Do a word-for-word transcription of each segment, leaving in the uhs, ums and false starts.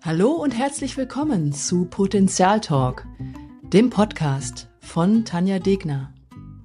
Hallo und herzlich willkommen zu Potenzial Talk, dem Podcast von Tanja Degner.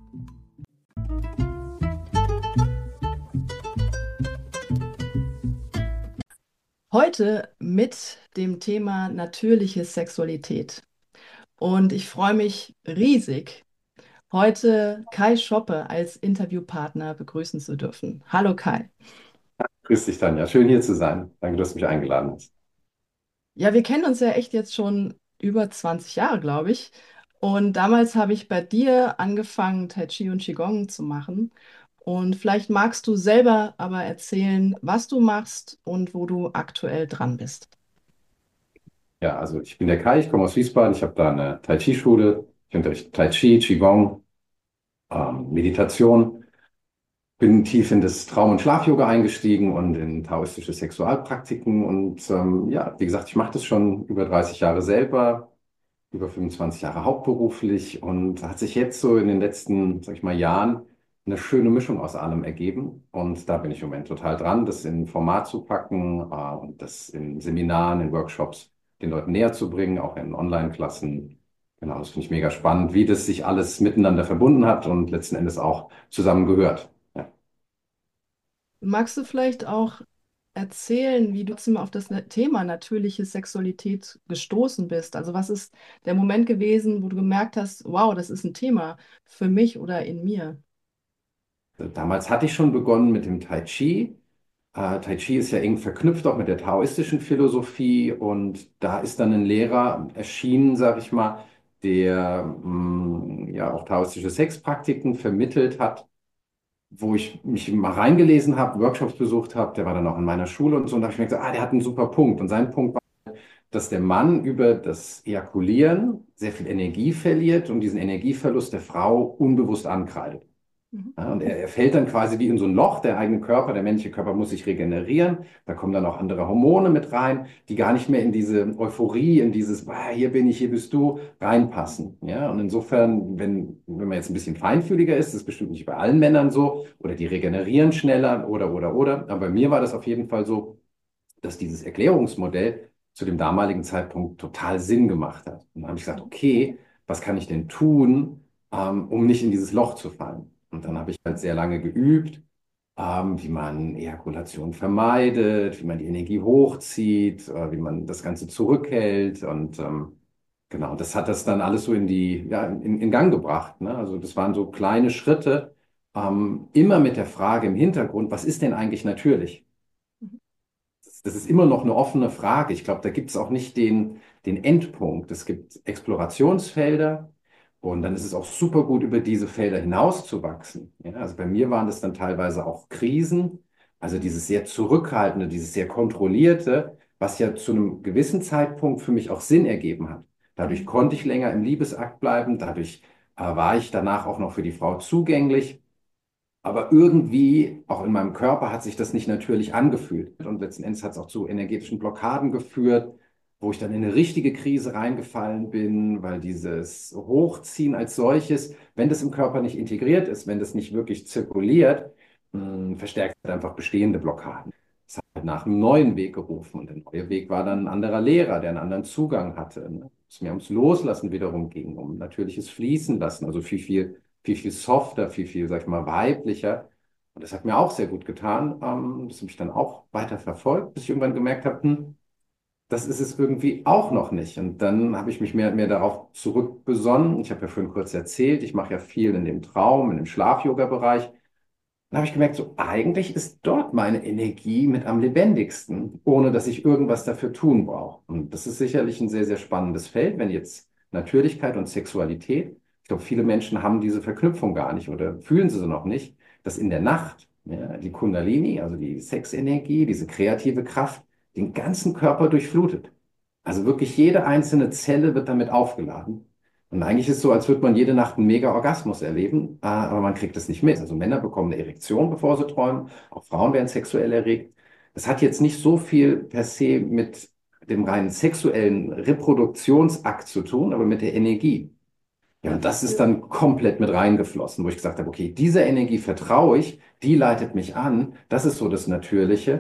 Heute mit dem Thema natürliche Sexualität. Und ich freue mich riesig, heute Kai Schoppe als Interviewpartner begrüßen zu dürfen. Hallo Kai. Grüß dich, Tanja. Schön hier zu sein. Danke, dass du mich eingeladen hast. Ja, wir kennen uns ja echt jetzt schon über zwanzig Jahre, glaube ich. Und damals habe ich bei dir angefangen, Tai Chi und Qigong zu machen. Und vielleicht magst du selber aber erzählen, was du machst und wo du aktuell dran bist. Ja, also ich bin der Kai, ich komme aus Wiesbaden. Ich habe da eine Tai Chi-Schule. Ich unterrichte Tai Chi, Qigong, ähm, Meditation. Bin tief in das Traum- und Schlaf-Yoga eingestiegen und in taoistische Sexualpraktiken. Und ähm, ja, wie gesagt, ich mache das schon über dreißig Jahre selber, über fünfundzwanzig Jahre hauptberuflich und hat sich jetzt so in den letzten, sag ich mal, Jahren eine schöne Mischung aus allem ergeben. Und da bin ich im Moment total dran, das in ein Format zu packen, äh, und das in Seminaren, in Workshops den Leuten näher zu bringen, auch in Online-Klassen. Genau, das finde ich mega spannend, wie das sich alles miteinander verbunden hat und letzten Endes auch zusammengehört. Ja. Magst du vielleicht auch erzählen, wie du zum- auf das ne- Thema natürliche Sexualität gestoßen bist? Also was ist der Moment gewesen, wo du gemerkt hast, wow, das ist ein Thema für mich oder in mir? Damals hatte ich schon begonnen mit dem Tai Chi. Äh, Tai Chi ist ja eng verknüpft auch mit der taoistischen Philosophie und da ist dann ein Lehrer erschienen, sag ich mal, der mh, ja auch taoistische Sexpraktiken vermittelt hat, wo ich mich mal reingelesen habe, Workshops besucht habe, der war dann auch in meiner Schule und so und da habe ich mir gesagt, ah, der hat einen super Punkt und sein Punkt war, dass der Mann über das Ejakulieren sehr viel Energie verliert und diesen Energieverlust der Frau unbewusst ankreidet. Mhm. Ja, und er, er fällt dann quasi wie in so ein Loch, der eigene Körper, der männliche Körper muss sich regenerieren. Da kommen dann auch andere Hormone mit rein, die gar nicht mehr in diese Euphorie, in dieses, ah, hier bin ich, hier bist du, reinpassen. Ja, und insofern, wenn, wenn man jetzt ein bisschen feinfühliger ist, das ist bestimmt nicht bei allen Männern so, oder die regenerieren schneller, oder, oder, oder. Aber bei mir war das auf jeden Fall so, dass dieses Erklärungsmodell zu dem damaligen Zeitpunkt total Sinn gemacht hat. Und dann habe ich gesagt, okay, was kann ich denn tun, ähm, um nicht in dieses Loch zu fallen? Und dann habe ich halt sehr lange geübt, ähm, wie man Ejakulation vermeidet, wie man die Energie hochzieht, äh, wie man das Ganze zurückhält. Und ähm, genau, das hat das dann alles so in die, ja, in, in Gang gebracht. Ne? Also das waren so kleine Schritte, ähm, immer mit der Frage im Hintergrund, was ist denn eigentlich natürlich? Das ist immer noch eine offene Frage. Ich glaube, da gibt es auch nicht den, den Endpunkt. Es gibt Explorationsfelder und dann ist es auch super gut, über diese Felder hinauszuwachsen. Ja, also bei mir waren das dann teilweise auch Krisen, also dieses sehr zurückhaltende, dieses sehr kontrollierte, was ja zu einem gewissen Zeitpunkt für mich auch Sinn ergeben hat. Dadurch Mhm. konnte ich länger im Liebesakt bleiben, dadurch äh, war ich danach auch noch für die Frau zugänglich. Aber irgendwie, auch in meinem Körper, hat sich das nicht natürlich angefühlt. Und letzten Endes hat es auch zu energetischen Blockaden geführt, wo ich dann in eine richtige Krise reingefallen bin, weil dieses Hochziehen als solches, wenn das im Körper nicht integriert ist, wenn das nicht wirklich zirkuliert, mh, verstärkt es einfach bestehende Blockaden. Das hat halt nach einem neuen Weg gerufen. Und der neue Weg war dann ein anderer Lehrer, der einen anderen Zugang hatte. Ne? Es mir ums Loslassen wiederum ging, um natürliches Fließen lassen, also viel, viel viel, viel softer, viel, viel, sag ich mal, weiblicher. Und das hat mir auch sehr gut getan. Ähm, das habe ich dann auch weiter verfolgt, bis ich irgendwann gemerkt habe, hm, das ist es irgendwie auch noch nicht. Und dann habe ich mich mehr und mehr darauf zurückbesonnen. Ich habe ja vorhin kurz erzählt, ich mache ja viel in dem Traum, in dem Schlaf-Yoga-Bereich. Dann habe ich gemerkt, so eigentlich ist dort meine Energie mit am lebendigsten, ohne dass ich irgendwas dafür tun brauche. Und das ist sicherlich ein sehr, sehr spannendes Feld, wenn jetzt Natürlichkeit und Sexualität, ich glaube, viele Menschen haben diese Verknüpfung gar nicht oder fühlen sie sie noch nicht, dass in der Nacht, ja, die Kundalini, also die Sexenergie, diese kreative Kraft, den ganzen Körper durchflutet. Also wirklich jede einzelne Zelle wird damit aufgeladen. Und eigentlich ist es so, als würde man jede Nacht einen Mega-Orgasmus erleben, äh, aber man kriegt es nicht mit. Also Männer bekommen eine Erektion, bevor sie träumen, auch Frauen werden sexuell erregt. Das hat jetzt nicht so viel per se mit dem reinen sexuellen Reproduktionsakt zu tun, aber mit der Energie. Ja, Ja, und das ist dafür. dann komplett mit reingeflossen, wo ich gesagt habe, okay, dieser Energie vertraue ich, die leitet mich an, das ist so das Natürliche.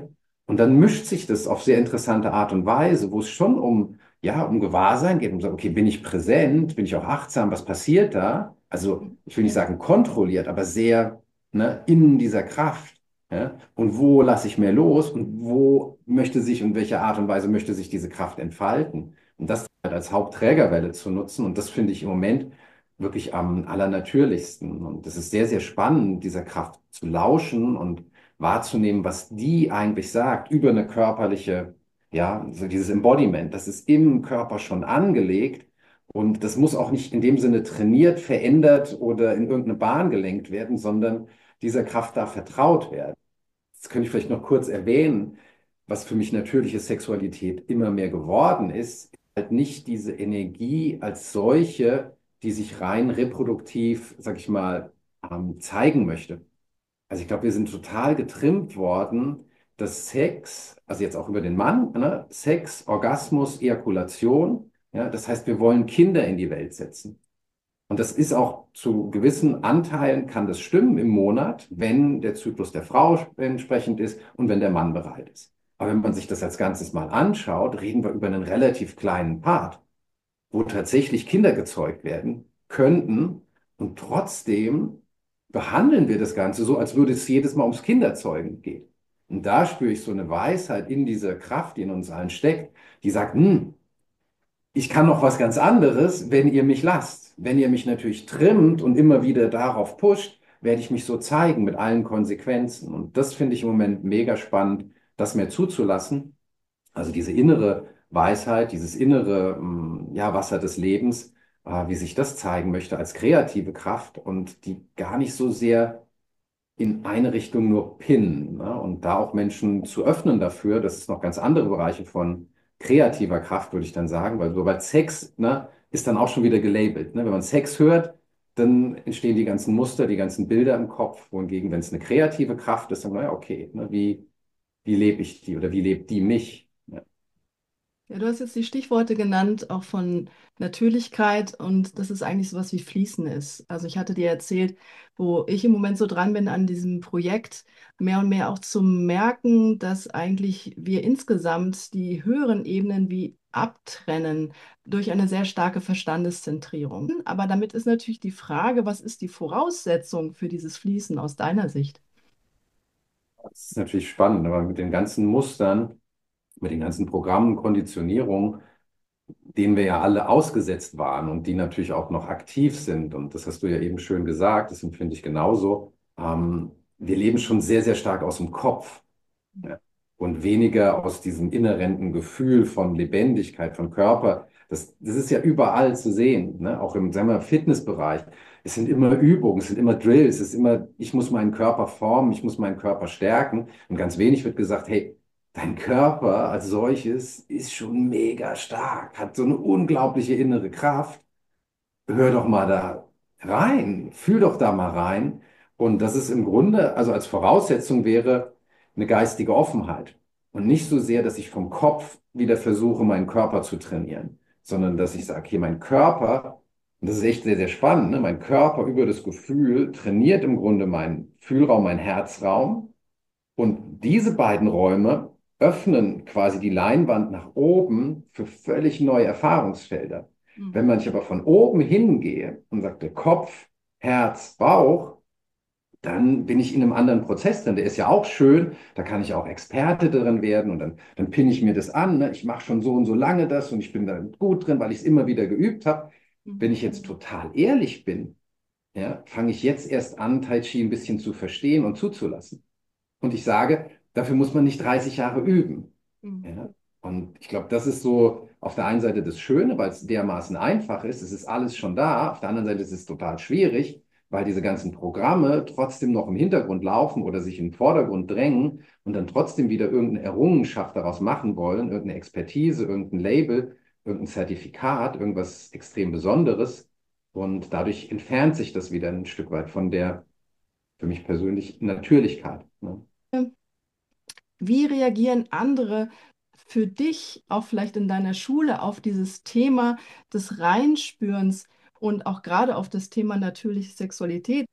Und dann mischt sich das auf sehr interessante Art und Weise, wo es schon um, ja, um Gewahrsein geht, um so, okay, bin ich präsent, bin ich auch achtsam, was passiert da? Also, ich will nicht Ja. sagen kontrolliert, aber sehr, ne, in dieser Kraft. Ja? Und wo lasse ich mehr los und wo möchte sich und welche Art und Weise möchte sich diese Kraft entfalten? Und das halt als Hauptträgerwelle zu nutzen. Und das finde ich im Moment wirklich am allernatürlichsten. Und das ist sehr, sehr spannend, dieser Kraft zu lauschen und wahrzunehmen, was die eigentlich sagt über eine körperliche, ja, so dieses Embodiment. Das ist im Körper schon angelegt und das muss auch nicht in dem Sinne trainiert, verändert oder in irgendeine Bahn gelenkt werden, sondern dieser Kraft darf vertraut werden. Das könnte ich vielleicht noch kurz erwähnen, was für mich natürliche Sexualität immer mehr geworden ist, halt nicht diese Energie als solche, die sich rein reproduktiv, sag ich mal, ähm, zeigen möchte. Also ich glaube, wir sind total getrimmt worden, dass Sex, also jetzt auch über den Mann, ne, Sex, Orgasmus, Ejakulation, ja, das heißt, wir wollen Kinder in die Welt setzen. Und das ist auch zu gewissen Anteilen kann das stimmen im Monat, wenn der Zyklus der Frau entsprechend ist und wenn der Mann bereit ist. Aber wenn man sich das als Ganzes mal anschaut, reden wir über einen relativ kleinen Part, wo tatsächlich Kinder gezeugt werden könnten. Und trotzdem behandeln wir das Ganze so, als würde es jedes Mal ums Kinderzeugen gehen. Und da spüre ich so eine Weisheit in dieser Kraft, die in uns allen steckt, die sagt, hm, ich kann noch was ganz anderes, wenn ihr mich lasst. Wenn ihr mich natürlich trimmt und immer wieder darauf pusht, werde ich mich so zeigen mit allen Konsequenzen. Und das finde ich im Moment mega spannend, das mehr zuzulassen. Also diese innere Weisheit, dieses innere, mm, ja, Wasser des Lebens, äh, wie sich das zeigen möchte als kreative Kraft und die gar nicht so sehr in eine Richtung nur pinnen, ne? Und da auch Menschen zu öffnen dafür, das ist noch ganz andere Bereiche von kreativer Kraft, würde ich dann sagen, weil sobald Sex, ne, ist dann auch schon wieder gelabelt. Ne? Wenn man Sex hört, dann entstehen die ganzen Muster, die ganzen Bilder im Kopf, wohingegen, wenn es eine kreative Kraft ist, dann, naja, okay, ne, wie, wie lebe ich die oder wie lebt die mich? Ja. Ja, du hast jetzt die Stichworte genannt, auch von Natürlichkeit und dass es eigentlich sowas wie Fließen ist. Also ich hatte dir erzählt, wo ich im Moment so dran bin an diesem Projekt, mehr und mehr auch zu merken, dass eigentlich wir insgesamt die höheren Ebenen wie abtrennen durch eine sehr starke Verstandeszentrierung. Aber damit ist natürlich die Frage, was ist die Voraussetzung für dieses Fließen aus deiner Sicht? Das ist natürlich spannend, aber mit den ganzen Mustern, mit den ganzen Programmen, Konditionierungen, denen wir ja alle ausgesetzt waren und die natürlich auch noch aktiv sind. Und das hast du ja eben schön gesagt, das empfinde ich genauso. Ähm, wir leben schon sehr, sehr stark aus dem Kopf, ja, und weniger aus diesem inhärenten Gefühl von Lebendigkeit, von Körper. Das, das ist ja überall zu sehen, ne? Auch im, sagen wir, Fitnessbereich. Es sind immer Übungen, es sind immer Drills, es ist immer, ich muss meinen Körper formen, ich muss meinen Körper stärken. Und ganz wenig wird gesagt, hey, dein Körper als solches ist schon mega stark, hat so eine unglaubliche innere Kraft. Hör doch mal da rein, fühl doch da mal rein. Und das ist im Grunde, also als Voraussetzung wäre eine geistige Offenheit. Und nicht so sehr, dass ich vom Kopf wieder versuche, meinen Körper zu trainieren, sondern dass ich sage, hier mein Körper, und das ist echt sehr, sehr spannend, ne? Mein Körper über das Gefühl trainiert im Grunde meinen Fühlraum, meinen Herzraum. Und diese beiden Räume öffnen quasi die Leinwand nach oben für völlig neue Erfahrungsfelder. Mhm. Wenn man sich aber von oben hingehe und sagte Kopf, Herz, Bauch, dann bin ich in einem anderen Prozess drin. Der ist ja auch schön, da kann ich auch Experte drin werden und dann, dann pinne ich mir das an. Ne? Ich mache schon so und so lange das und ich bin da gut drin, weil ich es immer wieder geübt habe. Wenn ich jetzt total ehrlich bin, ja, fange ich jetzt erst an, Tai Chi ein bisschen zu verstehen und zuzulassen. Und ich sage, dafür muss man nicht dreißig Jahre üben. Mhm. Ja? Und ich glaube, das ist so auf der einen Seite das Schöne, weil es dermaßen einfach ist. Es ist alles schon da. Auf der anderen Seite ist es total schwierig, weil diese ganzen Programme trotzdem noch im Hintergrund laufen oder sich in den Vordergrund drängen und dann trotzdem wieder irgendeine Errungenschaft daraus machen wollen, irgendeine Expertise, irgendein Label, irgendein Zertifikat, irgendwas extrem Besonderes. Und dadurch entfernt sich das wieder ein Stück weit von der, für mich persönlich, Natürlichkeit. Ne? Wie reagieren andere für dich, auch vielleicht in deiner Schule, auf dieses Thema des Reinspürens und auch gerade auf das Thema natürliche Sexualität?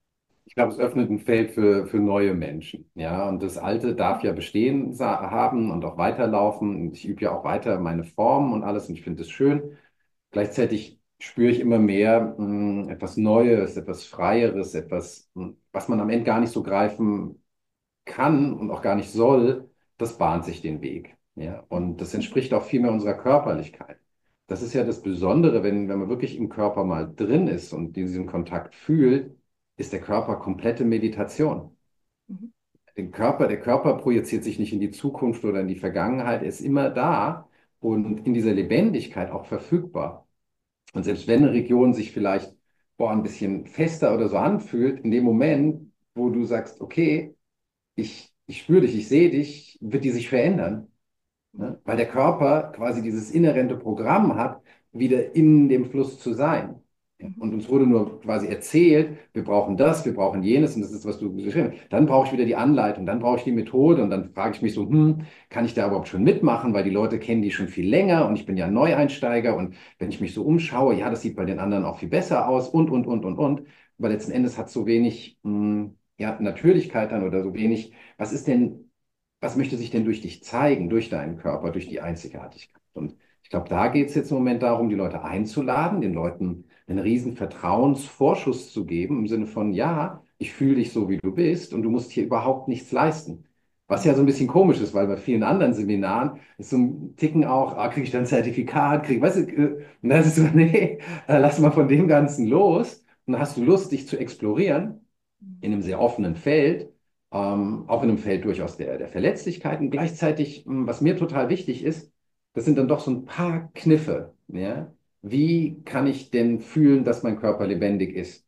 Ich glaube, es öffnet ein Feld für, für neue Menschen. Ja, und das Alte darf ja bestehen sa- haben und auch weiterlaufen. Und ich übe ja auch weiter meine Formen und alles und ich finde es schön. Gleichzeitig spüre ich immer mehr mh, etwas Neues, etwas Freieres, etwas, mh, was man am Ende gar nicht so greifen kann und auch gar nicht soll. Das bahnt sich den Weg. Ja, und das entspricht auch viel mehr unserer Körperlichkeit. Das ist ja das Besondere, wenn, wenn man wirklich im Körper mal drin ist und diesen Kontakt fühlt, ist der Körper komplette Meditation. Mhm. Den Körper, der Körper projiziert sich nicht in die Zukunft oder in die Vergangenheit, er ist immer da und in dieser Lebendigkeit auch verfügbar. Und selbst wenn eine Region sich vielleicht boah, ein bisschen fester oder so anfühlt, in dem Moment, wo du sagst, okay, ich, ich spüre dich, ich sehe dich, wird die sich verändern. Mhm. Ne? Weil der Körper quasi dieses inhärente Programm hat, wieder in dem Fluss zu sein. Ja, Mhm. und uns wurde nur quasi erzählt, wir brauchen das, wir brauchen jenes und das ist, was du geschrieben hast. Dann brauche ich wieder die Anleitung, dann brauche ich die Methode und dann frage ich mich so, hm, kann ich da überhaupt schon mitmachen, weil die Leute kennen die schon viel länger und ich bin ja ein Neueinsteiger und wenn ich mich so umschaue, ja, das sieht bei den anderen auch viel besser aus und, und, und, und, und. Aber letzten Endes hat so wenig, hm, ja, Natürlichkeit dann oder so wenig, was ist denn was möchte sich denn durch dich zeigen, durch deinen Körper, durch die Einzigartigkeit? Und ich glaube, da geht es jetzt im Moment darum, die Leute einzuladen, den Leuten einen riesen Vertrauensvorschuss zu geben, im Sinne von, ja, ich fühle dich so, wie du bist und du musst hier überhaupt nichts leisten. Was ja so ein bisschen komisch ist, weil bei vielen anderen Seminaren ist so ein Ticken auch, ah, kriege ich dann ein Zertifikat, krieg, weißt du, äh, und dann ist es so, nee, äh, lass mal von dem Ganzen los. Und dann hast du Lust, dich zu explorieren in einem sehr offenen Feld, ähm, auch in einem Feld durchaus der, der Verletzlichkeit. Und gleichzeitig, mh, was mir total wichtig ist, das sind dann doch so ein paar Kniffe. Ja? Wie kann ich denn fühlen, dass mein Körper lebendig ist?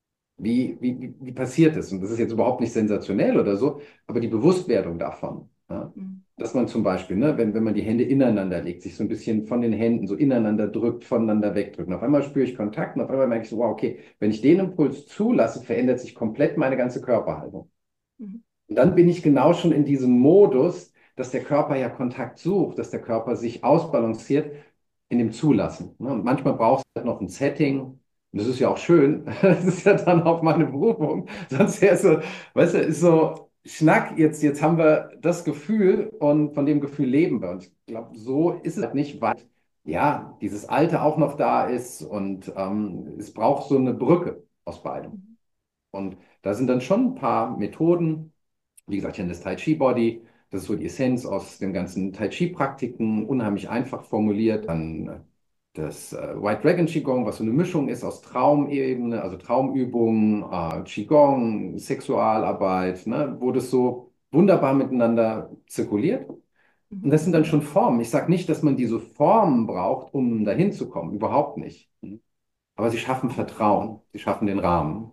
Wie, wie, wie wie passiert es? Und das ist jetzt überhaupt nicht sensationell oder so, aber die Bewusstwerdung davon. Ja? Mhm. Dass man zum Beispiel, ne, wenn, wenn man die Hände ineinander legt, sich so ein bisschen von den Händen so ineinander drückt, voneinander wegdrückt. Und auf einmal spüre ich Kontakt und auf einmal merke ich so, wow, okay, wenn ich den Impuls zulasse, verändert sich komplett meine ganze Körperhaltung. Mhm. Und dann bin ich genau schon in diesem Modus, dass der Körper ja Kontakt sucht, dass der Körper sich ausbalanciert in dem Zulassen. Ne? Und manchmal braucht es halt noch ein Setting. Und das ist ja auch schön. Das ist ja dann auch meine Berufung. Sonst wäre es so, weißt du, ist so, Schnack, jetzt, jetzt haben wir das Gefühl und von dem Gefühl leben wir. Und ich glaube, so ist es halt nicht, weil ja, dieses Alte auch noch da ist und ähm, es braucht so eine Brücke aus beidem. Mhm. Und da sind dann schon ein paar Methoden, wie gesagt, hier das Tai Chi Body, das ist so die Essenz aus den ganzen Tai Chi Praktiken, unheimlich einfach formuliert. Dann äh, das äh, White Dragon Qigong, was so eine Mischung ist aus Traumebene, also Traumübungen, äh, Qigong, Sexualarbeit, ne, wo das so wunderbar miteinander zirkuliert. Und Mhm. das sind dann schon Formen. Ich sage nicht, dass man diese Formen braucht, um dahin zu kommen, überhaupt nicht. Aber sie schaffen Vertrauen, sie schaffen den Rahmen.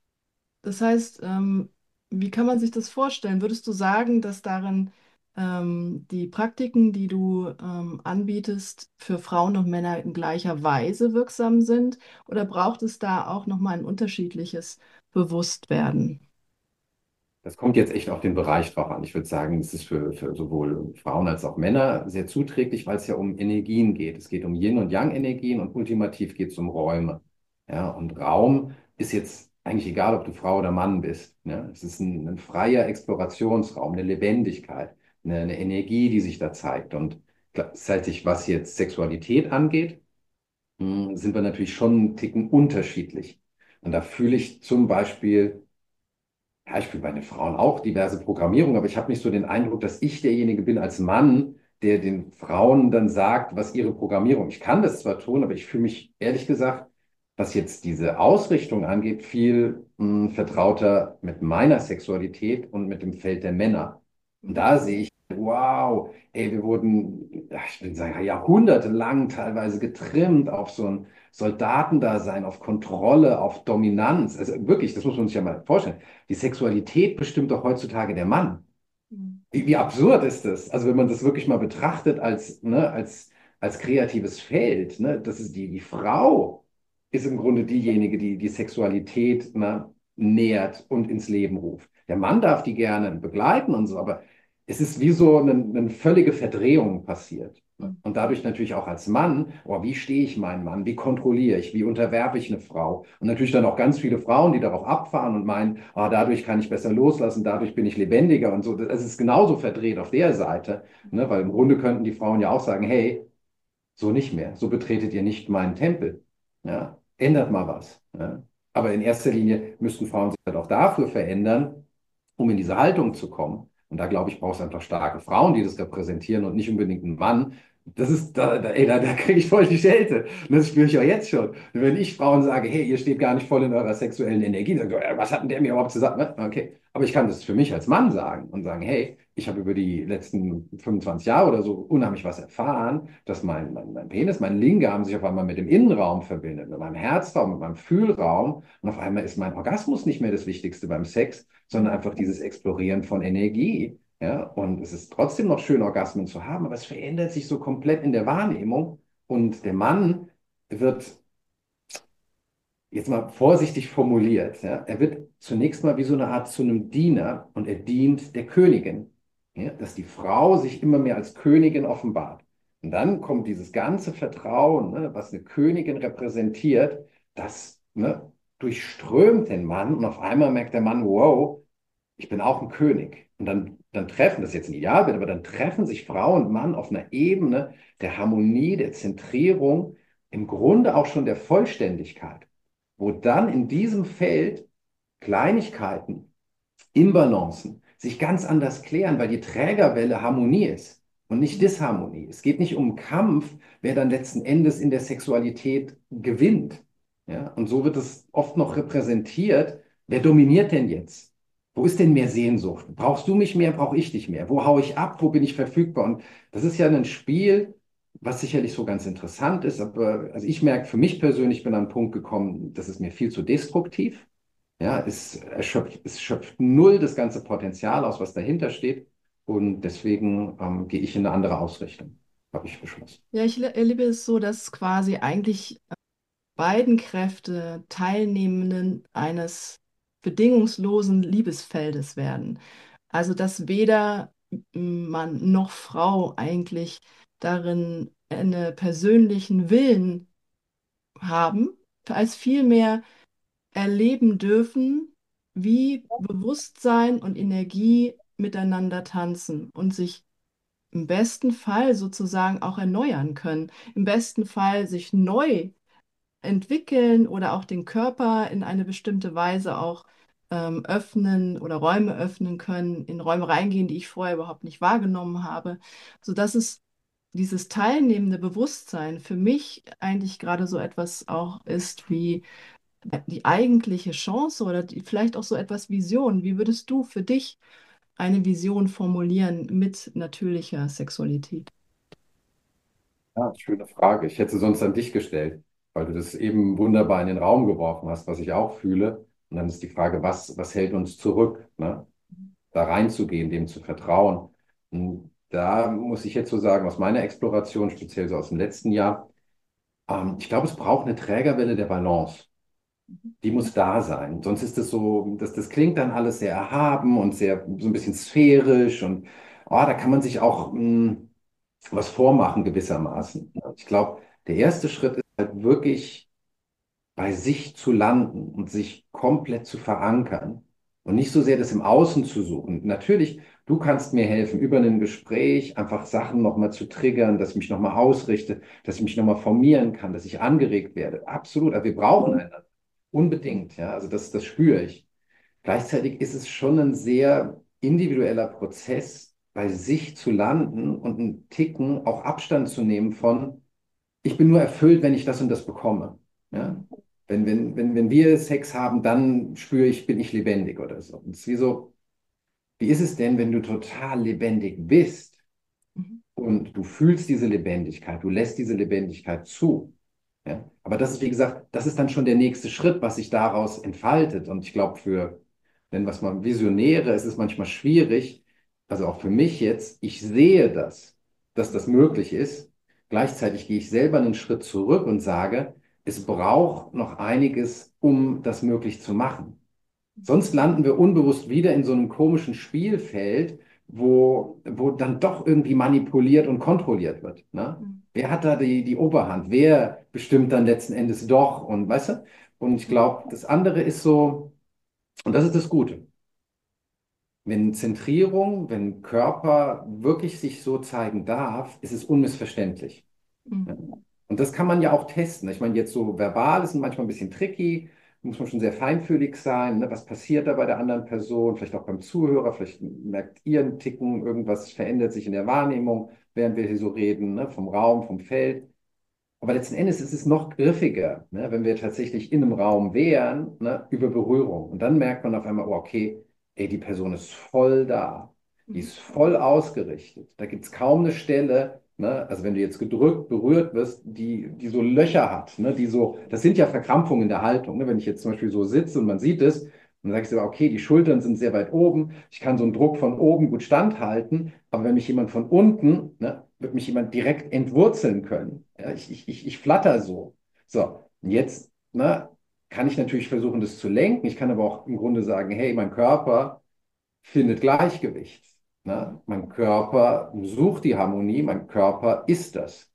Das heißt, ähm, wie kann man sich das vorstellen? Würdest du sagen, dass darin ähm, die Praktiken, die du ähm, anbietest, für Frauen und Männer in gleicher Weise wirksam sind? Oder braucht es da auch nochmal ein unterschiedliches Bewusstwerden? Das kommt jetzt echt auf den Bereich drauf an. Ich würde sagen, es ist für, für sowohl Frauen als auch Männer sehr zuträglich, weil es ja um Energien geht. Es geht um Yin- und Yang-Energien und ultimativ geht es um Räume. Ja, und Raum ist jetzt eigentlich egal, ob du Frau oder Mann bist. Ja, es ist ein, ein freier Explorationsraum, eine Lebendigkeit, eine, eine Energie, die sich da zeigt. Und gleichzeitig, was jetzt Sexualität angeht, mh, sind wir natürlich schon einen Ticken unterschiedlich. Und da fühle ich zum Beispiel ja, ich fühle bei den Frauen auch diverse Programmierung, aber ich habe nicht so den Eindruck, dass ich derjenige bin als Mann, der den Frauen dann sagt, was ihre Programmierung. Ich kann das zwar tun, aber ich fühle mich ehrlich gesagt, was jetzt diese Ausrichtung angeht, viel mh, vertrauter mit meiner Sexualität und mit dem Feld der Männer. Und Mhm. da sehe ich, wow, ey, wir wurden, ja, ich will sagen, jahrhundertelang teilweise getrimmt auf so ein Soldatendasein, auf Kontrolle, auf Dominanz. Also wirklich, das muss man sich ja mal vorstellen. Die Sexualität bestimmt doch heutzutage der Mann. Mhm. Wie, wie absurd ist das? Also wenn man das wirklich mal betrachtet als, ne, als, als kreatives Feld, ne, das ist die, die Frau ist im Grunde diejenige, die die Sexualität, ne, nährt und ins Leben ruft. Der Mann darf die gerne begleiten und so, aber es ist wie so eine, eine völlige Verdrehung passiert. Und dadurch natürlich auch als Mann, oh, wie stehe ich meinen Mann, wie kontrolliere ich, wie unterwerfe ich eine Frau? Und natürlich dann auch ganz viele Frauen, die darauf abfahren und meinen, ah, dadurch kann ich besser loslassen, dadurch bin ich lebendiger und so. Das ist genauso verdreht auf der Seite, ne? Weil im Grunde könnten die Frauen ja auch sagen, hey, so nicht mehr, so betretet ihr nicht meinen Tempel. Ja? Ändert mal was. Ja? Aber in erster Linie müssten Frauen sich halt auch dafür verändern, um in diese Haltung zu kommen. Und da glaube ich, braucht es einfach starke Frauen, die das repräsentieren und nicht unbedingt einen Mann. Das ist, da, da, ey, da, da kriege ich voll die Schelte. Und das spüre ich auch jetzt schon. Wenn ich Frauen sage, hey, ihr steht gar nicht voll in eurer sexuellen Energie, dann, äh, was hat denn der mir überhaupt zu sagen? Ne? Okay. Aber ich kann das für mich als Mann sagen und sagen, hey, ich habe über die letzten fünfundzwanzig Jahre oder so unheimlich was erfahren, dass mein, mein, mein Penis, mein Lingam sich auf einmal mit dem Innenraum verbindet, mit meinem Herzraum, mit meinem Fühlraum. Und auf einmal ist mein Orgasmus nicht mehr das Wichtigste beim Sex, sondern einfach dieses Explorieren von Energie. Ja, und es ist trotzdem noch schön, Orgasmen zu haben, aber es verändert sich so komplett in der Wahrnehmung. Und der Mann wird, jetzt mal vorsichtig formuliert, ja, er wird zunächst mal wie so eine Art zu einem Diener und er dient der Königin. Ja, dass die Frau sich immer mehr als Königin offenbart. Und dann kommt dieses ganze Vertrauen, ne, was eine Königin repräsentiert, das, ne, durchströmt den Mann und auf einmal merkt der Mann, wow, ich bin auch ein König. Und dann, dann treffen, das ist jetzt ein Idealbild, aber dann treffen sich Frau und Mann auf einer Ebene der Harmonie, der Zentrierung, im Grunde auch schon der Vollständigkeit, wo dann in diesem Feld Kleinigkeiten, Imbalancen sich ganz anders klären, weil die Trägerwelle Harmonie ist und nicht Disharmonie. Es geht nicht um Kampf, wer dann letzten Endes in der Sexualität gewinnt. Ja? Und so wird es oft noch repräsentiert. Wer dominiert denn jetzt? Wo ist denn mehr Sehnsucht? Brauchst du mich mehr? Brauche ich dich mehr? Wo haue ich ab? Wo bin ich verfügbar? Und das ist ja ein Spiel, was sicherlich so ganz interessant ist. Aber also ich merke für mich persönlich, bin an einen Punkt gekommen, das ist mir viel zu destruktiv. Ja, es erschöpft, es schöpft null das ganze Potenzial aus, was dahinter steht. Und deswegen ähm, gehe ich in eine andere Ausrichtung, habe ich beschlossen. Ja, ich le- erlebe es so, dass quasi eigentlich beiden Kräfte Teilnehmenden eines bedingungslosen Liebesfeldes werden. Also dass weder Mann noch Frau eigentlich darin einen persönlichen Willen haben, als vielmehr erleben dürfen, wie Bewusstsein und Energie miteinander tanzen und sich im besten Fall sozusagen auch erneuern können, im besten Fall sich neu entwickeln oder auch den Körper in eine bestimmte Weise auch ähm, öffnen oder Räume öffnen können, in Räume reingehen, die ich vorher überhaupt nicht wahrgenommen habe, sodass es dieses teilnehmende Bewusstsein für mich eigentlich gerade so etwas auch ist wie die eigentliche Chance oder die, vielleicht auch so etwas Vision. Wie würdest du für dich eine Vision formulieren mit natürlicher Sexualität? Ja, schöne Frage. Ich hätte sie sonst an dich gestellt, weil du das eben wunderbar in den Raum geworfen hast, was ich auch fühle. Und dann ist die Frage, was, was hält uns zurück, ne? Da reinzugehen, dem zu vertrauen. Und da muss ich jetzt so sagen, aus meiner Exploration, speziell so aus dem letzten Jahr, ähm, ich glaube, es braucht eine Trägerwelle der Balance. Die muss da sein. Sonst ist es so, das, das klingt dann alles sehr erhaben und sehr so ein bisschen sphärisch und oh, da kann man sich auch mh, was vormachen gewissermaßen. Ich glaube, der erste Schritt ist halt wirklich bei sich zu landen und sich komplett zu verankern und nicht so sehr das im Außen zu suchen. Natürlich, du kannst mir helfen, über ein Gespräch einfach Sachen nochmal zu triggern, dass ich mich nochmal ausrichte, dass ich mich nochmal formieren kann, dass ich angeregt werde. Absolut, aber wir brauchen einander. Unbedingt, ja, also das, das spüre ich. Gleichzeitig ist es schon ein sehr individueller Prozess, bei sich zu landen und einen Ticken auch Abstand zu nehmen von, ich bin nur erfüllt, wenn ich das und das bekomme. Ja? Wenn, wenn, wenn, wenn wir Sex haben, dann spüre ich, bin ich lebendig oder so. Und es ist wie so, wie ist es denn, wenn du total lebendig bist Mhm. und du fühlst diese Lebendigkeit, du lässt diese Lebendigkeit zu? Ja? Aber das ist, wie gesagt, das ist dann schon der nächste Schritt, was sich daraus entfaltet. Und ich glaube, für, nennen wir es mal Visionäre, ist es manchmal schwierig, also auch für mich jetzt, ich sehe das, dass das möglich ist. Gleichzeitig gehe ich selber einen Schritt zurück und sage, es braucht noch einiges, um das möglich zu machen. Sonst landen wir unbewusst wieder in so einem komischen Spielfeld, wo, wo dann doch irgendwie manipuliert und kontrolliert wird. Ne? Mhm. Wer hat da die, die Oberhand? Wer bestimmt dann letzten Endes doch? Und weißt du? Und ich glaube, das andere ist so, und das ist das Gute. Wenn Zentrierung, wenn Körper wirklich sich so zeigen darf, ist es unmissverständlich. Ja. Mhm. Und das kann man ja auch testen. Ich meine, jetzt so verbal ist manchmal ein bisschen tricky, muss man schon sehr feinfühlig sein. Ne? Was passiert da bei der anderen Person? Vielleicht auch beim Zuhörer, vielleicht merkt ihr einen Ticken, irgendwas verändert sich in der Wahrnehmung, während wir hier so reden, ne? Vom Raum, vom Feld. Aber letzten Endes ist es noch griffiger, ne? Wenn wir tatsächlich in einem Raum wären, ne? Über Berührung. Und dann merkt man auf einmal, oh, okay, ey, die Person ist voll da. Die Mhm. ist voll ausgerichtet. Da gibt es kaum eine Stelle, ne? Also wenn du jetzt gedrückt, berührt wirst, die, die so Löcher hat, ne? Die so, das sind ja Verkrampfungen in der Haltung. Ne? Wenn ich jetzt zum Beispiel so sitze und man sieht es, dann sage ich so, okay, die Schultern sind sehr weit oben. Ich kann so einen Druck von oben gut standhalten. Aber wenn mich jemand von unten, ne, wird mich jemand direkt entwurzeln können. Ja, ich, ich, ich, ich flatter so. So, und jetzt, ne, kann ich natürlich versuchen, das zu lenken. Ich kann aber auch im Grunde sagen, hey, mein Körper findet Gleichgewicht. Ne? Mein Körper sucht die Harmonie, mein Körper ist das.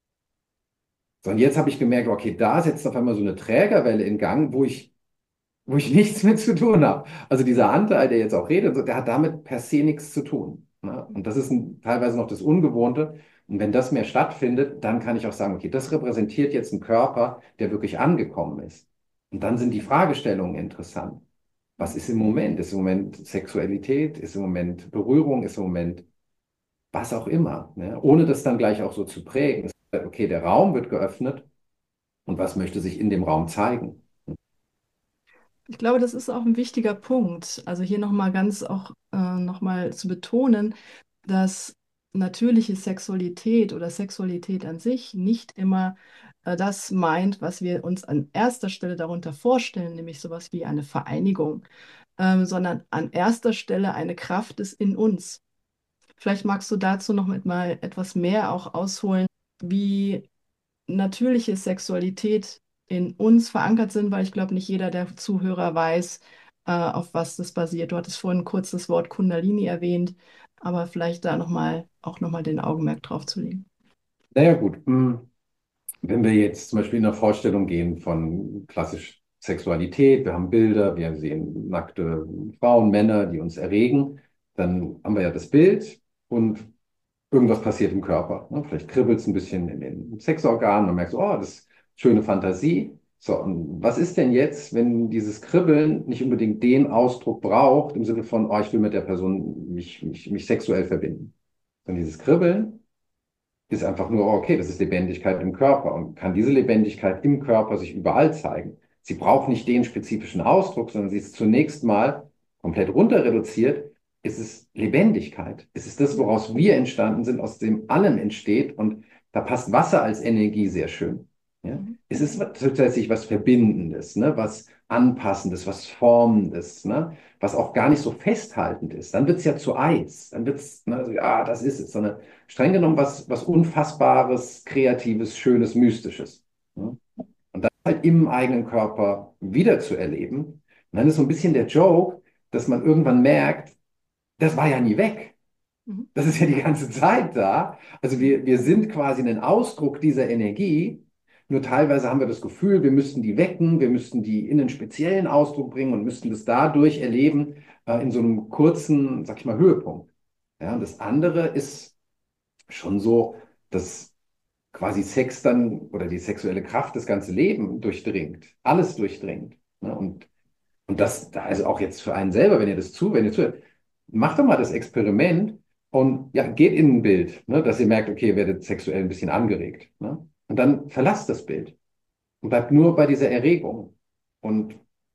So, und jetzt habe ich gemerkt, okay, da setzt auf einmal so eine Trägerwelle in Gang, wo ich wo ich nichts mit zu tun habe. Also dieser Anteil, der jetzt auch redet, so, der hat damit per se nichts zu tun. Ne? Und das ist ein, teilweise noch das Ungewohnte. Und wenn das mehr stattfindet, dann kann ich auch sagen, okay, das repräsentiert jetzt einen Körper, der wirklich angekommen ist. Und dann sind die Fragestellungen interessant. Was ist im Moment? Ist im Moment Sexualität? Ist im Moment Berührung? Ist im Moment was auch immer? Ne? Ohne das dann gleich auch so zu prägen. Okay, der Raum wird geöffnet und was möchte sich in dem Raum zeigen? Ich glaube, das ist auch ein wichtiger Punkt. Also hier nochmal ganz auch äh, nochmal zu betonen, dass natürliche Sexualität oder Sexualität an sich nicht immer äh, das meint, was wir uns an erster Stelle darunter vorstellen, nämlich sowas wie eine Vereinigung, ähm, sondern an erster Stelle eine Kraft ist in uns. Vielleicht magst du dazu noch mit mal etwas mehr auch ausholen, wie natürliche Sexualität in uns verankert sind, weil ich glaube, nicht jeder der Zuhörer weiß, äh, auf was das basiert. Du hattest vorhin kurz das Wort Kundalini erwähnt, aber vielleicht da noch mal, auch nochmal den Augenmerk drauf zu legen. Naja, gut. Hm. Wenn wir jetzt zum Beispiel in eine Vorstellung gehen von klassisch Sexualität, wir haben Bilder, wir sehen nackte Frauen, Männer, die uns erregen, dann haben wir ja das Bild und irgendwas passiert im Körper. Ne? Vielleicht kribbelt es ein bisschen in den Sexorganen, man merkt so, oh, das ist schöne Fantasie. So, und was ist denn jetzt, wenn dieses Kribbeln nicht unbedingt den Ausdruck braucht, im Sinne von, oh, ich will mit der Person mich, mich, mich sexuell verbinden? Sondern dieses Kribbeln ist einfach nur, okay, das ist Lebendigkeit im Körper und kann diese Lebendigkeit im Körper sich überall zeigen. Sie braucht nicht den spezifischen Ausdruck, sondern sie ist zunächst mal komplett runter reduziert. Es ist Lebendigkeit. Es ist das, woraus wir entstanden sind, aus dem allem entsteht. Und da passt Wasser als Energie sehr schön. Ja? Mhm. Es ist tatsächlich was Verbindendes, ne? Was Anpassendes, was Formendes, ne? Was auch gar nicht so festhaltend ist. Dann wird es ja zu Eis. Dann wird es, ne, so, ja, das ist es, sondern streng genommen was, was Unfassbares, Kreatives, Schönes, Mystisches. Ja? Und das halt im eigenen Körper wieder zu erleben. Und dann ist so ein bisschen der Joke, dass man irgendwann merkt, das war ja nie weg. Mhm. Das ist ja die ganze Zeit da. Also wir, wir sind quasi ein Ausdruck dieser Energie. Nur teilweise haben wir das Gefühl, wir müssten die wecken, wir müssten die in einen speziellen Ausdruck bringen und müssten das dadurch erleben, äh, in so einem kurzen, sag ich mal, Höhepunkt. Ja, und das andere ist schon so, dass quasi Sex dann oder die sexuelle Kraft das ganze Leben durchdringt, alles durchdringt. Ne? Und, und das, also auch jetzt für einen selber, wenn ihr das zu, wenn ihr zuhört, macht doch mal das Experiment und ja, geht in ein Bild, ne? Dass ihr merkt, okay, ihr werdet sexuell ein bisschen angeregt. Ne? Und dann verlasst das Bild und bleibt nur bei dieser Erregung. Und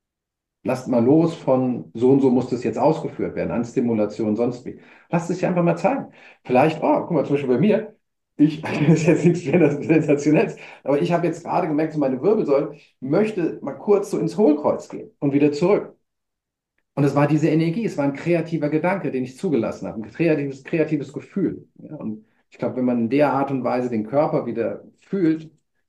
lasst mal los von so und so muss das jetzt ausgeführt werden, an Stimulation, sonst wie. Lasst es sich einfach mal zeigen. Vielleicht, oh, guck mal, zum Beispiel bei mir, ich, das ist jetzt nichts Sensationelles, aber ich habe jetzt gerade gemerkt, so meine Wirbelsäule möchte mal kurz so ins Hohlkreuz gehen und wieder zurück. Und es war diese Energie, es war ein kreativer Gedanke, den ich zugelassen habe, ein kreatives, kreatives Gefühl. Ja, und ich glaube, wenn man in der Art und Weise den Körper wieder fühlt,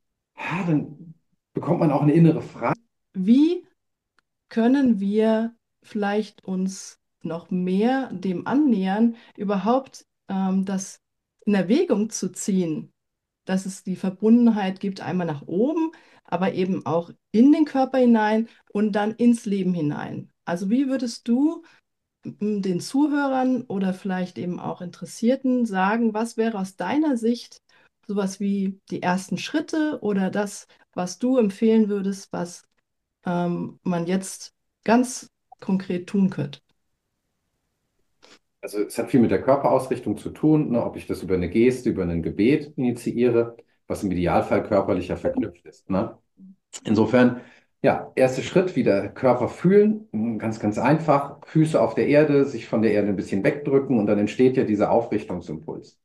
ja, dann bekommt man auch eine innere Freiheit. Wie können wir vielleicht uns noch mehr dem annähern, überhaupt ähm, das in Erwägung zu ziehen, dass es die Verbundenheit gibt, einmal nach oben, aber eben auch in den Körper hinein und dann ins Leben hinein. Also wie würdest du m, den Zuhörern oder vielleicht eben auch Interessierten sagen, was wäre aus deiner Sicht sowas wie die ersten Schritte oder das, was du empfehlen würdest, was ähm, man jetzt ganz konkret tun könnte? Also es hat viel mit der Körperausrichtung zu tun, ne, ob ich das über eine Geste, über ein Gebet initiiere, was im Idealfall körperlicher verknüpft ist. Ne? Insofern, ja, erster Schritt, wieder Körper fühlen, mm, ganz, ganz einfach, Füße auf der Erde, sich von der Erde ein bisschen wegdrücken und dann entsteht ja dieser Aufrichtungsimpuls.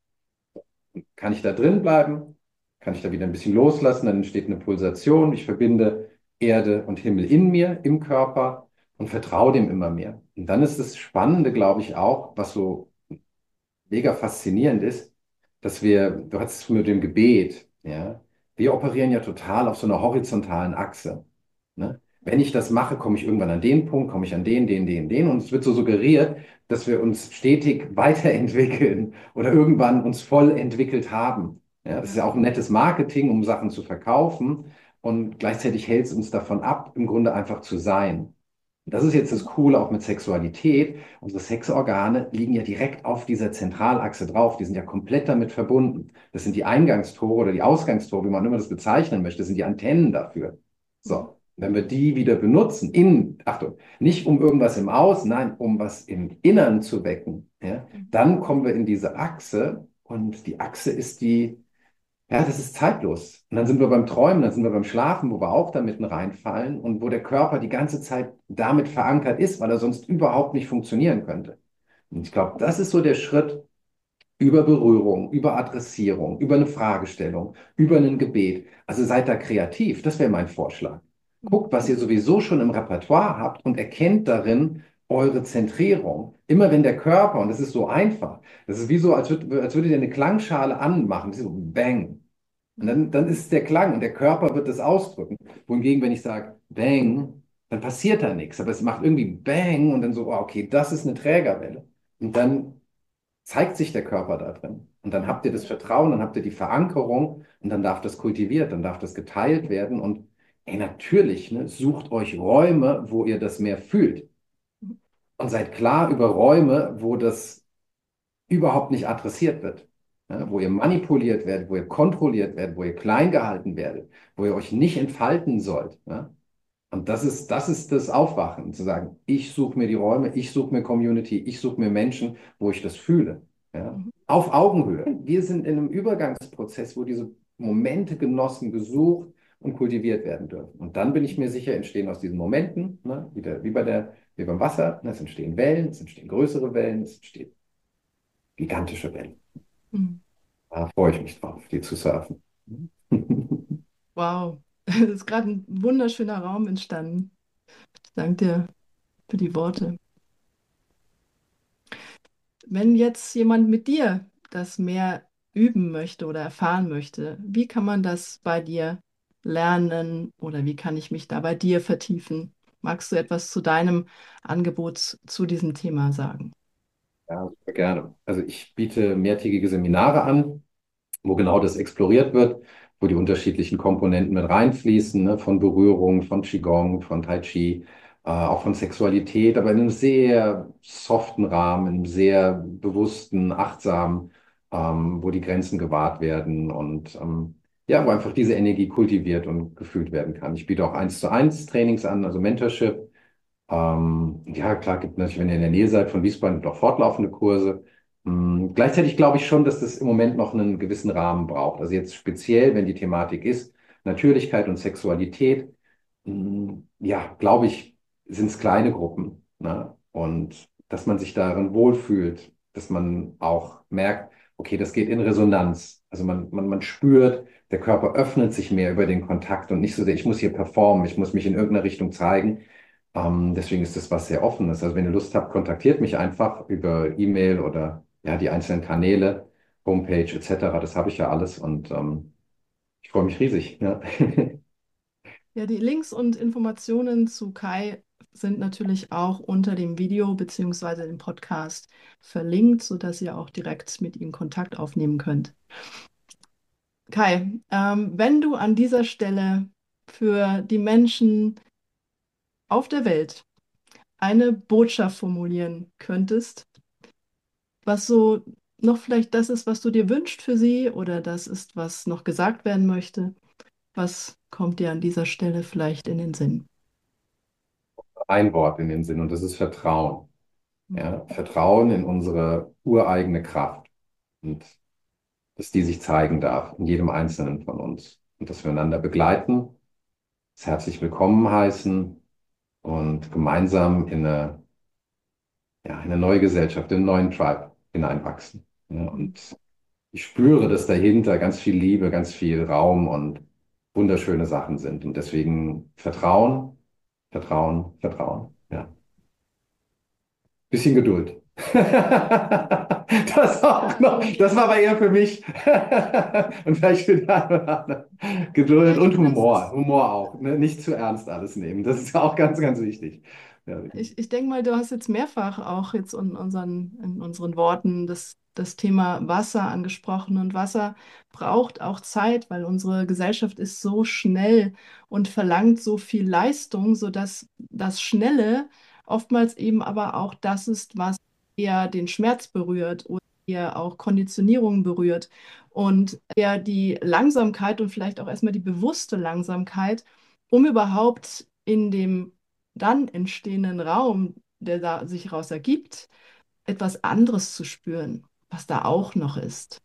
Kann ich da drin bleiben? Kann ich da wieder ein bisschen loslassen? Dann entsteht eine Pulsation. Ich verbinde Erde und Himmel in mir, im Körper und vertraue dem immer mehr. Und dann ist das Spannende, glaube ich, auch, was so mega faszinierend ist, dass wir, du hattest es mit dem Gebet, ja, wir operieren ja total auf so einer horizontalen Achse. Ne? Wenn ich das mache, komme ich irgendwann an den Punkt, komme ich an den, den, den, den. Und es wird so suggeriert, dass wir uns stetig weiterentwickeln oder irgendwann uns voll entwickelt haben. Ja, das ist Ja. ja auch ein nettes Marketing, um Sachen zu verkaufen. Und gleichzeitig hält es uns davon ab, im Grunde einfach zu sein. Das ist jetzt das Coole auch mit Sexualität. Unsere Sexorgane liegen ja direkt auf dieser Zentralachse drauf. Die sind ja komplett damit verbunden. Das sind die Eingangstore oder die Ausgangstore, wie man immer das bezeichnen möchte. Das sind die Antennen dafür. Mhm. So, wenn wir die wieder benutzen, in, Achtung, nicht um irgendwas im Außen, nein, um was im Innern zu wecken, ja, Mhm. dann kommen wir in diese Achse und die Achse ist die, ja, das ist zeitlos. Und dann sind wir beim Träumen, dann sind wir beim Schlafen, wo wir auch da mitten reinfallen und wo der Körper die ganze Zeit damit verankert ist, weil er sonst überhaupt nicht funktionieren könnte. Und ich glaube, das ist so der Schritt über Berührung, über Adressierung, über eine Fragestellung, über ein Gebet. Also seid da kreativ. Das wäre mein Vorschlag. Guckt, was ihr sowieso schon im Repertoire habt und erkennt darin eure Zentrierung. Immer wenn der Körper, und das ist so einfach, das ist wie so, als, würd, als würdet ihr eine Klangschale anmachen, so bang. Und Mhm. dann, dann ist es der Klang und der Körper wird das ausdrücken. Wohingegen, wenn ich sage Bang, dann passiert da nichts. Aber es macht irgendwie Bang und dann so, oh, okay, das ist eine Trägerwelle. Und dann zeigt sich der Körper da drin. Und dann Mhm. habt ihr das Vertrauen, dann habt ihr die Verankerung und dann darf das kultiviert, dann darf das geteilt werden. Und ey, natürlich, ne, sucht euch Räume, wo ihr das mehr fühlt. Und seid klar über Räume, wo das überhaupt nicht adressiert wird. Ja, wo ihr manipuliert werdet, wo ihr kontrolliert werdet, wo ihr klein gehalten werdet, wo ihr euch nicht entfalten sollt. Ja? Und das ist, das ist das Aufwachen, zu sagen, ich suche mir die Räume, ich suche mir Community, ich suche mir Menschen, wo ich das fühle. Ja? Mhm. Auf Augenhöhe. Wir sind in einem Übergangsprozess, wo diese Momente genossen, gesucht und kultiviert werden dürfen. Und dann bin ich mir sicher, entstehen aus diesen Momenten, ne, wie, der, wie bei der, wie beim Wasser, ne, es entstehen Wellen, es entstehen größere Wellen, es entstehen gigantische Wellen. Mhm. Da freue ich mich drauf, die zu surfen. Wow, es ist gerade ein wunderschöner Raum entstanden. Ich danke dir für die Worte. Wenn jetzt jemand mit dir das mehr üben möchte oder erfahren möchte, wie kann man das bei dir lernen oder wie kann ich mich da bei dir vertiefen? Magst du etwas zu deinem Angebot zu diesem Thema sagen? Ja, super gerne. Also ich biete mehrtägige Seminare an, wo genau das exploriert wird, wo die unterschiedlichen Komponenten mit reinfließen, ne, von Berührung, von Qigong, von Tai Chi, äh, auch von Sexualität, aber in einem sehr soften Rahmen, in einem sehr bewussten, achtsamen, ähm, wo die Grenzen gewahrt werden und ähm, ja, wo einfach diese Energie kultiviert und gefühlt werden kann. Ich biete auch eins zu eins Trainings an, also Mentorship. Ähm, ja, klar, gibt natürlich, wenn ihr in der Nähe seid von Wiesbaden, gibt auch fortlaufende Kurse. Hm, gleichzeitig glaube ich schon, dass das im Moment noch einen gewissen Rahmen braucht. Also jetzt speziell, wenn die Thematik ist, Natürlichkeit und Sexualität, hm, ja, glaube ich, sind es kleine Gruppen. Ne? Und dass man sich darin wohlfühlt, dass man auch merkt, okay, das geht in Resonanz. Also man, man, man spürt, der Körper öffnet sich mehr über den Kontakt und nicht so sehr, ich muss hier performen, ich muss mich in irgendeiner Richtung zeigen. Ähm, deswegen ist das was sehr Offenes. Also wenn ihr Lust habt, kontaktiert mich einfach über E-Mail oder ja, die einzelnen Kanäle, Homepage et cetera. Das habe ich ja alles und ähm, ich freue mich riesig. Ja. Ja, die Links und Informationen zu Kai sind natürlich auch unter dem Video beziehungsweise dem Podcast verlinkt, sodass ihr auch direkt mit ihm Kontakt aufnehmen könnt. Kai, ähm, wenn du an dieser Stelle für die Menschen auf der Welt eine Botschaft formulieren könntest, was so noch vielleicht das ist, was du dir wünschst für sie oder das ist, was noch gesagt werden möchte, was kommt dir an dieser Stelle vielleicht in den Sinn? Ein Wort in den Sinn und das ist Vertrauen. Mhm. Ja? Vertrauen in unsere ureigene Kraft und dass die sich zeigen darf in jedem Einzelnen von uns und dass wir einander begleiten, das herzlich willkommen heißen und gemeinsam in eine, ja, in eine neue Gesellschaft, in einen neuen Tribe hineinwachsen. Ja? Mhm. Und ich spüre, dass dahinter ganz viel Liebe, ganz viel Raum und wunderschöne Sachen sind. Und deswegen Vertrauen, Vertrauen, Vertrauen. Ja. Bisschen Geduld. Das auch noch. Das war aber eher für mich. Und vielleicht für die einen oder anderen. Ja, Geduld ich und glaube, das Humor. ist, Humor auch. Ne? Nicht zu ernst alles nehmen. Das ist auch ganz, ganz wichtig. Ja, ich, ich denke mal, du hast jetzt mehrfach auch jetzt in unseren, in unseren Worten das, das Thema Wasser angesprochen. Und Wasser braucht auch Zeit, weil unsere Gesellschaft ist so schnell und verlangt so viel Leistung, sodass das Schnelle oftmals eben aber auch das ist, was eher den Schmerz berührt oder eher auch Konditionierung berührt. Und eher die Langsamkeit und vielleicht auch erstmal die bewusste Langsamkeit, um überhaupt in dem dann entstehenden Raum, der da sich heraus ergibt, etwas anderes zu spüren, was da auch noch ist.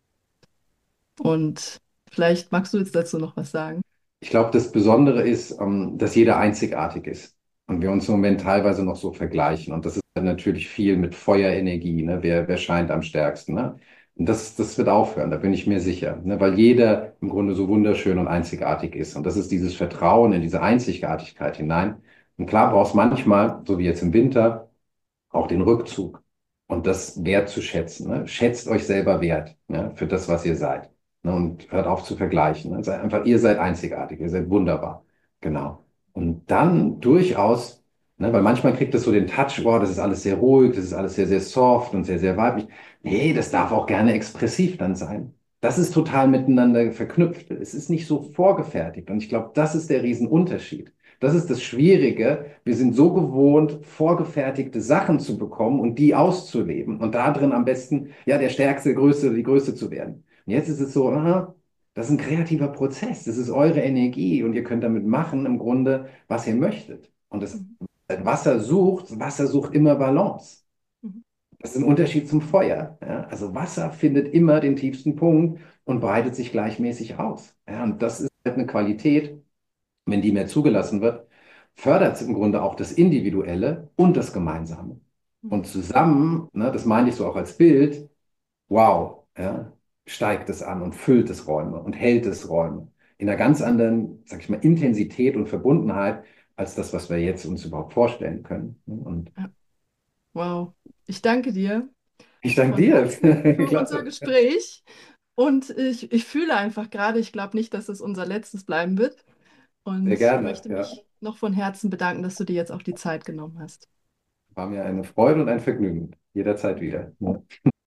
Und vielleicht magst du jetzt dazu noch was sagen. ich glaube, das Besondere ist, ähm, dass jeder einzigartig ist und wir uns im Moment teilweise noch so vergleichen. Und das ist dann natürlich viel mit Feuerenergie, ne? Wer, wer scheint am stärksten, ne? Und das, das wird aufhören, da bin ich mir sicher, ne? Weil jeder im Grunde so wunderschön und einzigartig ist. Und das ist dieses Vertrauen in diese Einzigartigkeit hinein. Und klar brauchst du manchmal, so wie jetzt im Winter, auch den Rückzug und das wertzuschätzen. Ne? Schätzt euch selber wert, ne? Für das, was ihr seid. Ne? Und hört auf zu vergleichen. Ne? Seid einfach, ihr seid einzigartig, ihr seid wunderbar. Genau. Und dann durchaus, ne? Weil manchmal kriegt das so den Touch, boah, das ist alles sehr ruhig, das ist alles sehr, sehr soft und sehr, sehr weiblich. Nee, das darf auch gerne expressiv dann sein. Das ist total miteinander verknüpft. Es ist nicht so vorgefertigt. Und ich glaube, das ist der Riesenunterschied. Das ist das Schwierige. Wir sind so gewohnt, vorgefertigte Sachen zu bekommen und die auszuleben und da drin am besten, ja, der Stärkste, der Größte, die Größte zu werden. Und jetzt ist es so, aha, das ist ein kreativer Prozess. Das ist eure Energie und ihr könnt damit machen, im Grunde, was ihr möchtet. Und das Mhm. Wasser sucht, Wasser sucht immer Balance. Mhm. Das ist ein Unterschied zum Feuer. Ja? Also Wasser findet immer den tiefsten Punkt und breitet sich gleichmäßig aus. Ja? Und das ist halt eine Qualität, wenn die mehr zugelassen wird, fördert es im Grunde auch das Individuelle und das Gemeinsame. Mhm. Und zusammen, ne, das meine ich so auch als Bild, wow, ja, steigt es an und füllt es Räume und hält es Räume in einer ganz anderen, sag ich mal, Intensität und Verbundenheit als das, was wir jetzt uns überhaupt vorstellen können. Und Ja. Wow. Ich danke dir ich danke von Herzen dir. für unser Klasse. Gespräch. Und ich, ich fühle einfach gerade, ich glaube nicht, dass es unser letztes bleiben wird. Sehr Und gerne. möchte Ja. mich noch von Herzen bedanken, dass du dir jetzt auch die Zeit genommen hast. War mir eine Freude und ein Vergnügen. Jederzeit wieder. Ja.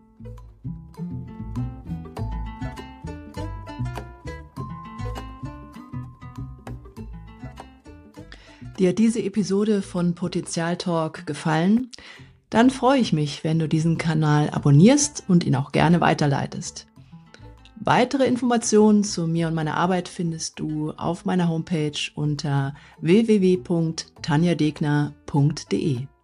Dir hat diese Episode von Potenzial Talk gefallen? Dann freue ich mich, wenn du diesen Kanal abonnierst und ihn auch gerne weiterleitest. Weitere Informationen zu mir und meiner Arbeit findest du auf meiner Homepage unter w w w punkt tanja degner punkt de.